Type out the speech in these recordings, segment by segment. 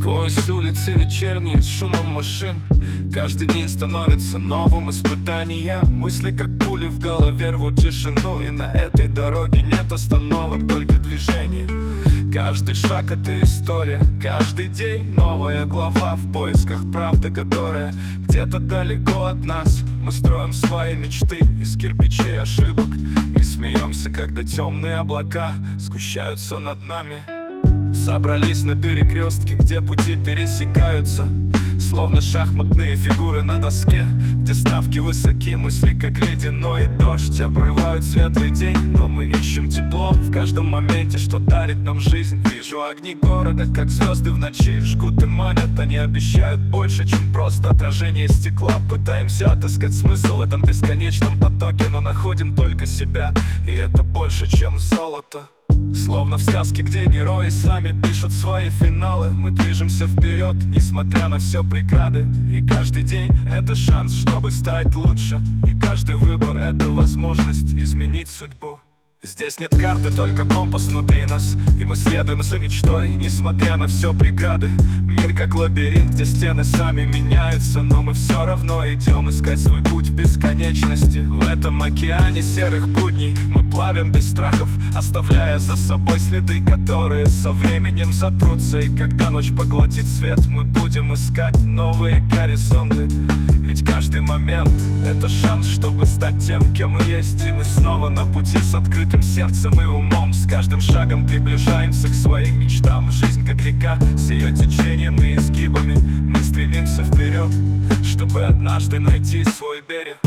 Сквозь улицы вечерние с шумом машин каждый день становится новым испытанием. Мысли как пули в голове рвут тишину, и на этой дороге нет остановок, только движение. Каждый шаг — это история, каждый день новая глава в поисках правды, которая где-то далеко от нас. Мы строим свои мечты из кирпичей ошибок и смеемся, когда темные облака сгущаются над нами. Собрались на перекрестке, где пути пересекаются, словно шахматные фигуры на доске, где ставки высоки, мысли как ледяной дождь обрывают светлый день. Но мы ищем тепло в каждом моменте, что дарит нам жизнь. Вижу огни города, как звезды в ночи, жгут и манят. Они обещают больше, чем просто отражение стекла. Пытаемся отыскать смысл в этом бесконечном потоке, но находим только себя, и это больше, чем золото. Словно в сказке, где герои сами пишут свои финалы, мы движемся вперед, несмотря на все преграды. И каждый день — это шанс, чтобы стать лучше, и каждый выбор — это возможность изменить судьбу. Здесь нет карты, только компас внутри нас, и мы следуем за мечтой, несмотря на все преграды. Мир как лабиринт, где стены сами меняются, но мы все равно идем искать свой путь в бесконечности. В этом океане серых будней мы плавим без страхов, оставляя за собой следы, которые со временем сотрутся. И когда ночь поглотит свет, мы будем искать новые горизонты. Ведь каждый момент — это шанс, чтобы стать тем, кем мы есть. И мы снова на пути с открытым сердцем и умом. С каждым шагом приближаемся к своим мечтам. Жизнь как река, с ее течением и изгибами мы стремимся вперед, чтобы однажды найти свой берег.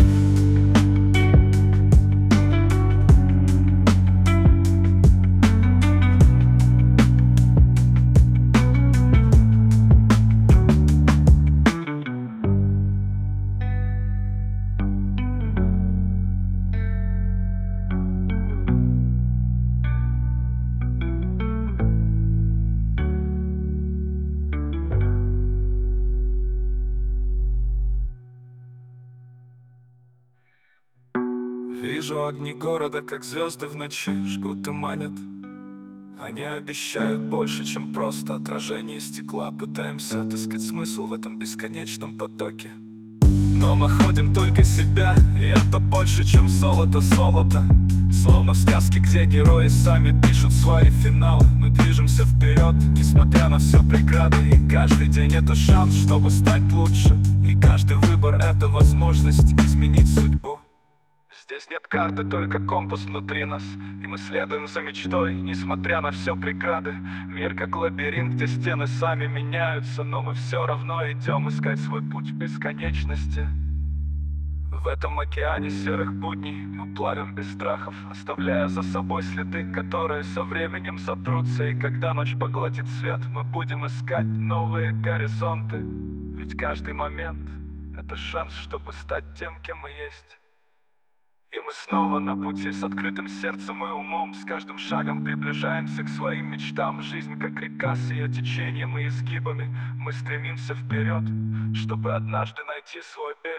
Вижу огни города, как звезды в ночи, жгут и манят. Они обещают больше, чем просто отражение стекла. Пытаемся отыскать смысл в этом бесконечном потоке, но мы ходим только себя, и это больше, чем золото. Словно в сказке, где герои сами пишут свои финалы, мы движемся вперед, несмотря на все преграды. И каждый день — это шанс, чтобы стать лучше, и каждый выбор — это возможность изменить судьбу. Здесь нет карты, только компас внутри нас, и мы следуем за мечтой, несмотря на все преграды. Мир как лабиринт, где стены сами меняются, но мы все равно идем искать свой путь в бесконечности. В этом океане серых будней мы плавим без страхов, оставляя за собой следы, которые со временем сотрутся. И когда ночь поглотит свет, мы будем искать новые горизонты. Ведь каждый момент — это шанс, чтобы стать тем, кем мы есть. И мы снова на пути с открытым сердцем и умом. С каждым шагом приближаемся к своим мечтам. Жизнь как река, с ее течением и изгибами мы стремимся вперед, чтобы однажды найти свой берег.